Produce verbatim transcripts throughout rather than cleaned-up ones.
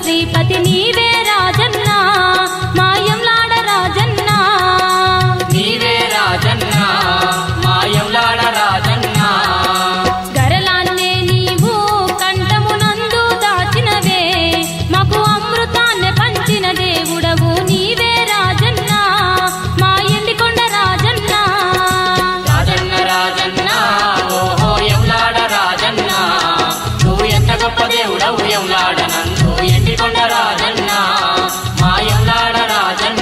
శ్రీపతి నీవే రాజన్న మాయంలాడ రాజన్న నీవే రాజన్న మాయంలాడ రాజన్న గరలాన్నే నీవు కంఠమునందు దాచినవే మాకు అమృతాన్ని పంచిన దేవుడవు నీవే రాజన్న మా ఎండికొండ రాజన్న రాజన్న రాజన్న ఓహో ఎంలాడ రాజన్న నువ్వు ఎంత గొప్ప దేవుడవు ఎంలాడ నందు ఎండికొండ రాజన్న మా ఎంలాడ రాజన్న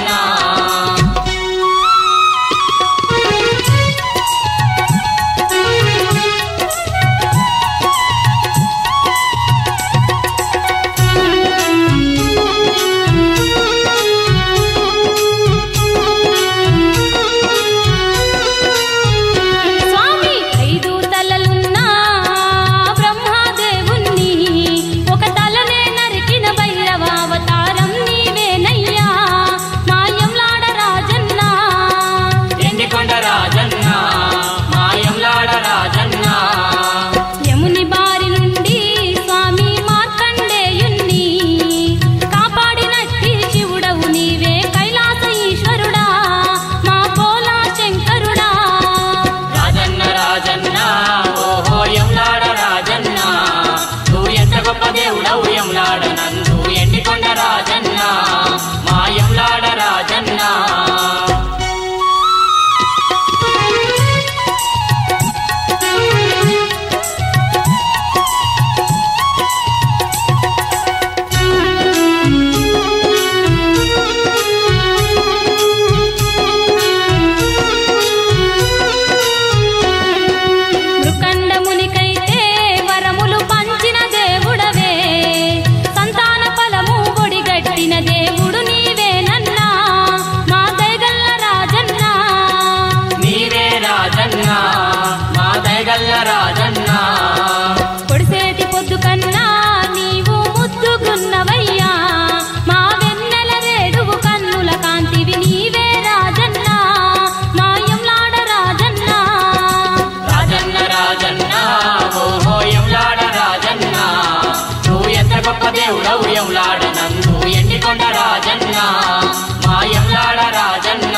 స్వామి ఐదు తలలున్న బ్రహ్మదేవుణ్ణి ఒక తలనే నరికిన భైరవావతారం నీవేనయ్యా మాయంలాడ రాజన్న ఎండికొండ రాజన్న మా ఎంలాడ రాజన్న యముని బారి నుండి స్వామి మార్కండేయుణ్ణి కాపాడినట్టి శివుడవు నీవే కైలాస ఈశ్వరుడా మా పోలా శంకరుడా రాజన్న రాజన్న ఓహో ఎంలాడ రాజన్న నువ్వు ఎంత గొప్ప దేవుడవు ఎంలాడ నందు ఎండికొండ రాజన్న మా ఎంలాడ రాజన్న మృకండమునికైతే వరములు పంచిన దేవుడవే సంతాన ఫలము ఒడిగట్టిన దేవుడు నీవేనన్నా మా దయగల్ల రాజన్న నీవే రాజన్న మా దయగల్ల రాజన్న పొడిసేటి పొద్దు కన్నా నీవు ముద్దుగున్నవయ్యా మా వెన్నెల రేడువు కన్నుల కాంతివి నీవే రాజన్న మాయంలాడ రాజన్న రాజన్న రాజన్న ఓహో ఎంలాడ రాజన్న నువ్వు ఎంత గొప్ప దేవుడవు ఎంలాడ నందు ఎండికొండ రాజన్న మా ఎంలాడ రాజన్న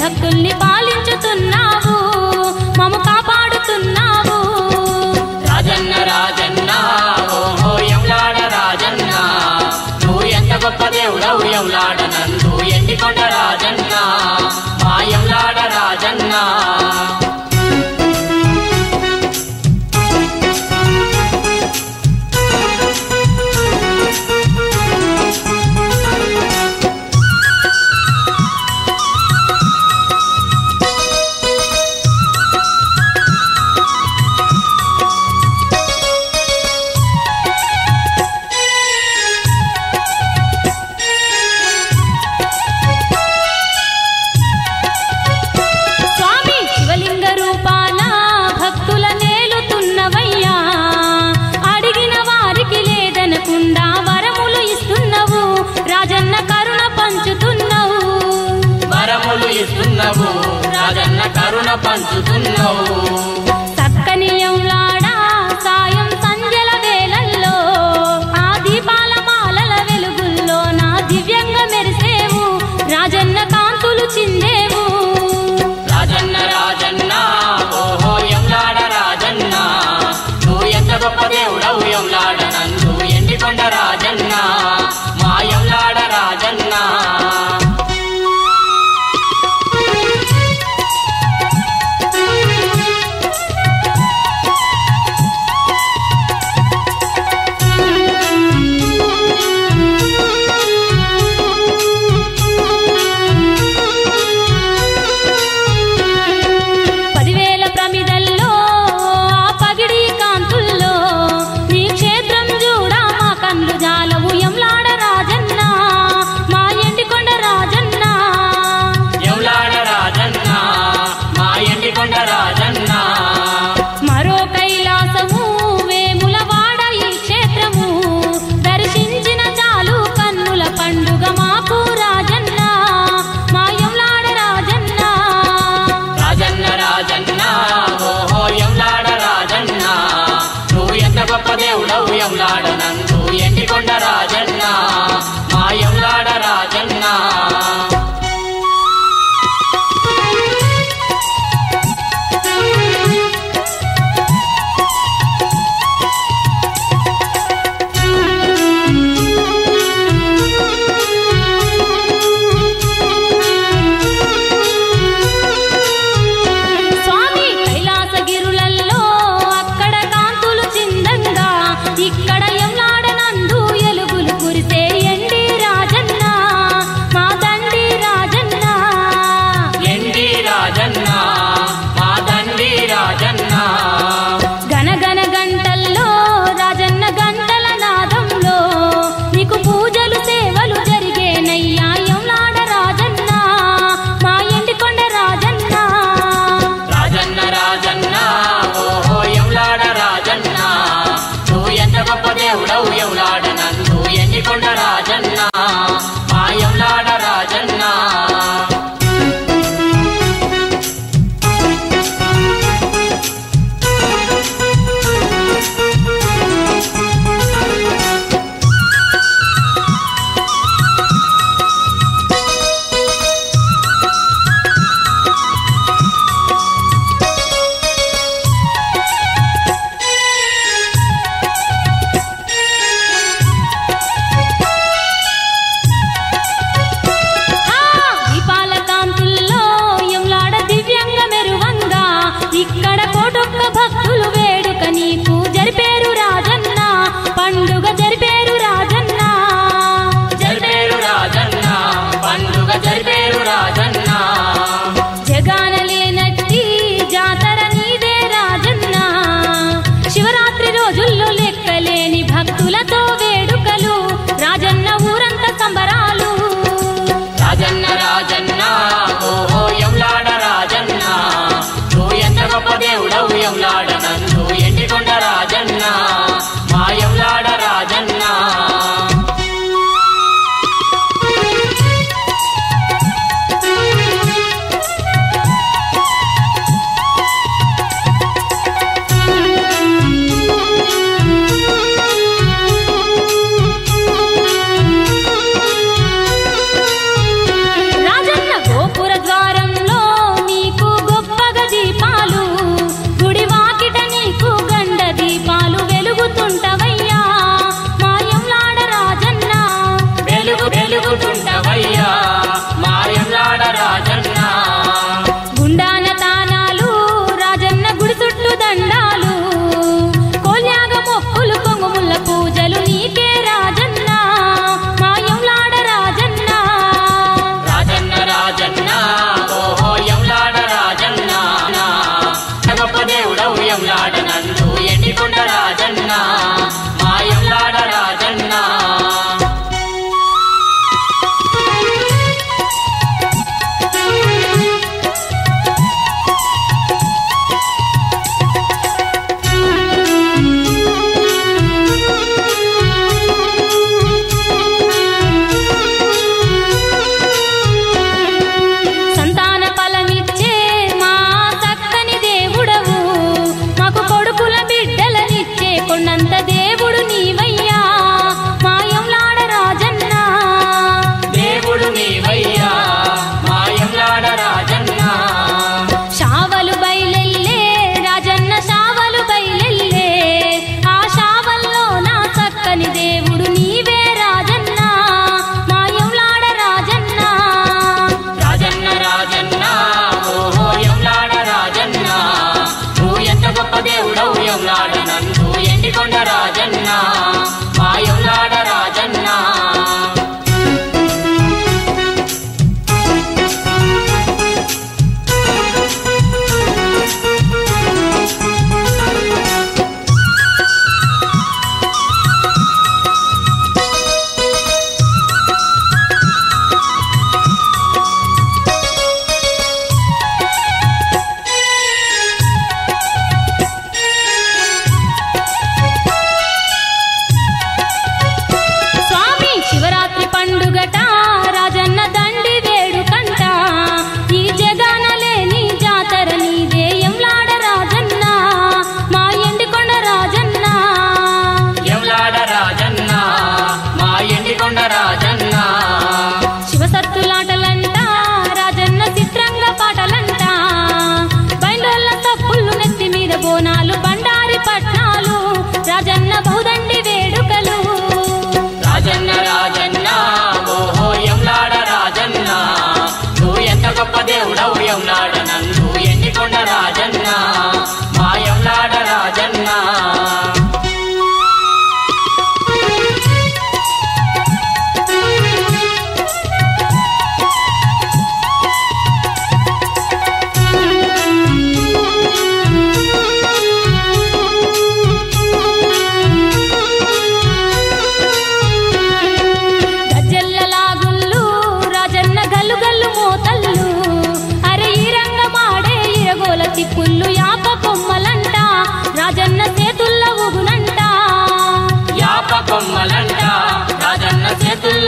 భక్తుల్ని పాలించుతున్నావు మము కాపాడుతున్నావు రాజన్న రాజన్న ఓహో ఎంలాడ రాజన్న నువ్వు ఎంత గొప్ప దేవుడవు ఎంలాడ నందు ఎండికొండ రాజన్న మా ఎంలాడ రాజన్న స్వామి శివలింగ రూపాన భక్తుల నేలుతున్నవయ్యా అడిగిన వారికి లేదనకుండా వరములు ఇస్తున్నవు రాజన్న కరుణ పంచుతున్నావు వరములు ఇస్తున్నావు రాజన్న కరుణ పంచుతున్నావు చక్కని ఎంలాడా సాయం సంధ్యల వేళల్లో ఆ దీపాల మాలల వెలుగుల్లో నా దివ్యంగా మెరిసేవు రాజన్న కాంతులు చిందేవు రాజన్న రాజన్న ఓహో ఎంలాడ రాజన్న నువ్వు ఎంత గొప్ప దేవుడవు ఎంలాడ నందు ఎండికొండ రాజన్న మా ఎంలాడ రాజన్న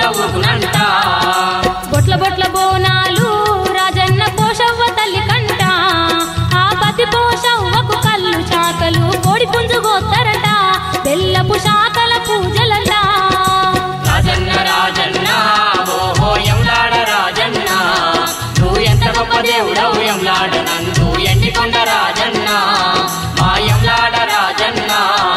ఊకునంట బొట్ల బొట్ల బోనాలు రాజన్న పోషవ్వ తల్లి కంట ఆ పతి పోషవ్వకు కళ్ళు చాకలు కోడి పుంజు గోత్తరట బెల్లపు శాకల పూజలట రాజన్న రాజన్న ఓహో ఎంలాడ రాజన్న నువ్వు ఎంత గొప్ప దేవుడవు ఎంలాడ నందు ఎండికొండ రాజన్న మా ఎంలాడ రాజన్న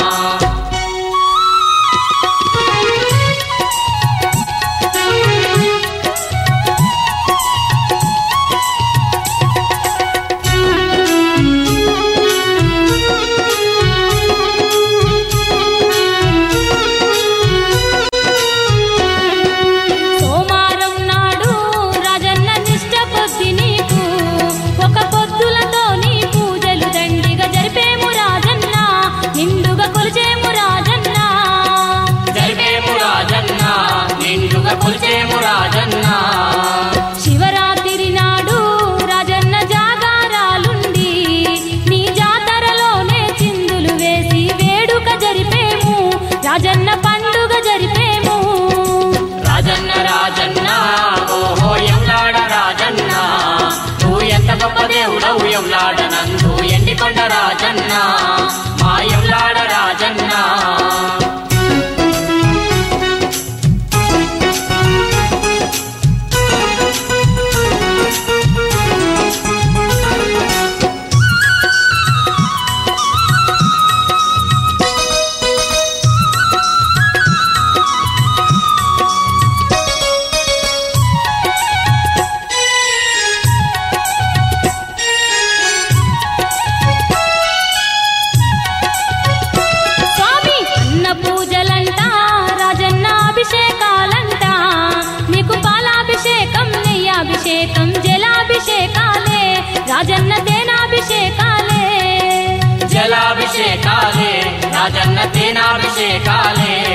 సోమారం నాడు రాజన్న నిష్ట కొద్ది నీకు ఒక పొద్దులతో నీ పూజలు దండిగా జరిపేము రాజన్న నిండుగా కొలిచేము రాజన్న జరిపేము రాజన్న నిండుగా కొలిచేము రాజన్న శివరాత్రి నాడు రాజన్న జాగారాలుండి నీ జాతరలోనే చిందులు వేసి వేడుక జరిపేము రాజన్న పండుగ జరిపేము రాజన్న రాజన్న ఓహో ఎంలాడ రాజన్న నువ్వు ఎంత గొప్ప దేవుడవు ఎంలాడ నందు ఎండికొండ రాజన్న మా ఎంలాడ రాజన్న స్వామి అన్న పూజలంట రాజన్న అభిషేకాలంట నీకు పాలాభిషేకం నెయ్యాభిషేకం జలాభిషేకాలే రాజన్న తేనాభిషేకాలే జలాభిషేకాలే రాజన్న తేనాభిషేకాలే